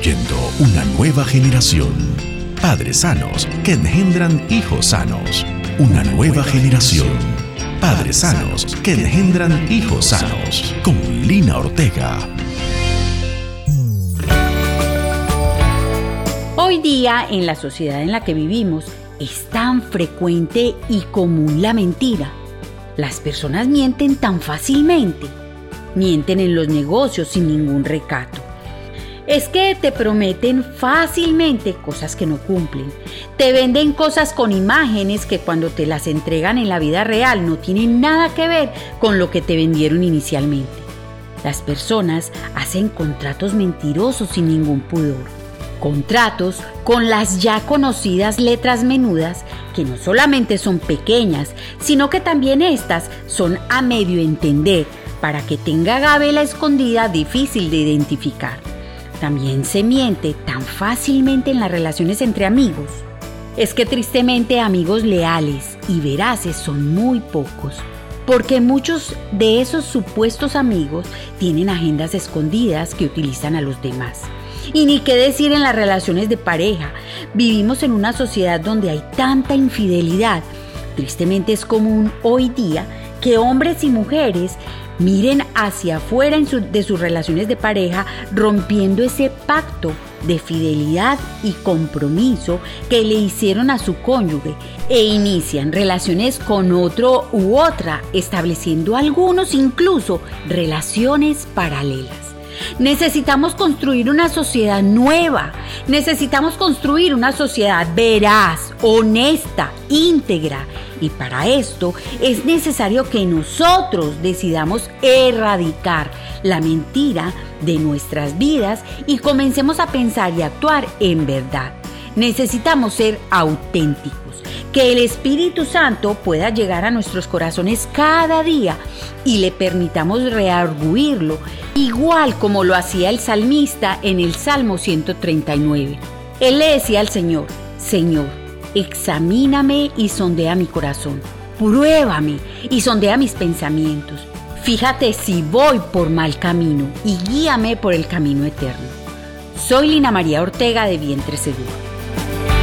construyendo una nueva generación. Padres sanos que engendran hijos sanos. Una nueva generación. Padres sanos que engendran hijos sanos. Con Lina Ortega. Hoy día, en la sociedad en la que vivimos, es tan frecuente y común la mentira. Las personas mienten tan fácilmente. Mienten en los negocios sin ningún recato. Es que te prometen fácilmente cosas que no cumplen. Te venden cosas con imágenes que cuando te las entregan en la vida real no tienen nada que ver con lo que te vendieron inicialmente. Las personas hacen contratos mentirosos sin ningún pudor. Contratos con las ya conocidas letras menudas que no solamente son pequeñas, sino que también estas son a medio entender para que tenga gabela escondida difícil de identificar. También se miente tan fácilmente en las relaciones entre amigos. Es que tristemente amigos leales y veraces son muy pocos, porque muchos de esos supuestos amigos tienen agendas escondidas que utilizan a los demás. Y ni qué decir en las relaciones de pareja. Vivimos en una sociedad donde hay tanta infidelidad. Tristemente es común hoy día que hombres y mujeres miren hacia afuera de sus relaciones de pareja, rompiendo ese pacto de fidelidad y compromiso que le hicieron a su cónyuge e inician relaciones con otro u otra, estableciendo algunos incluso relaciones paralelas. Necesitamos construir una sociedad nueva, necesitamos construir una sociedad veraz, honesta, íntegra. Y para esto es necesario que nosotros decidamos erradicar la mentira de nuestras vidas y comencemos a pensar y actuar en verdad. Necesitamos ser auténticos, que el Espíritu Santo pueda llegar a nuestros corazones cada día y le permitamos reargüirlo, igual como lo hacía el salmista en el Salmo 139. Él le decía al Señor: Señor, examíname y sondea mi corazón, pruébame y sondea mis pensamientos. Fíjate si voy por mal camino y guíame por el camino eterno. Soy Lina María Ortega de Vientre Seguro.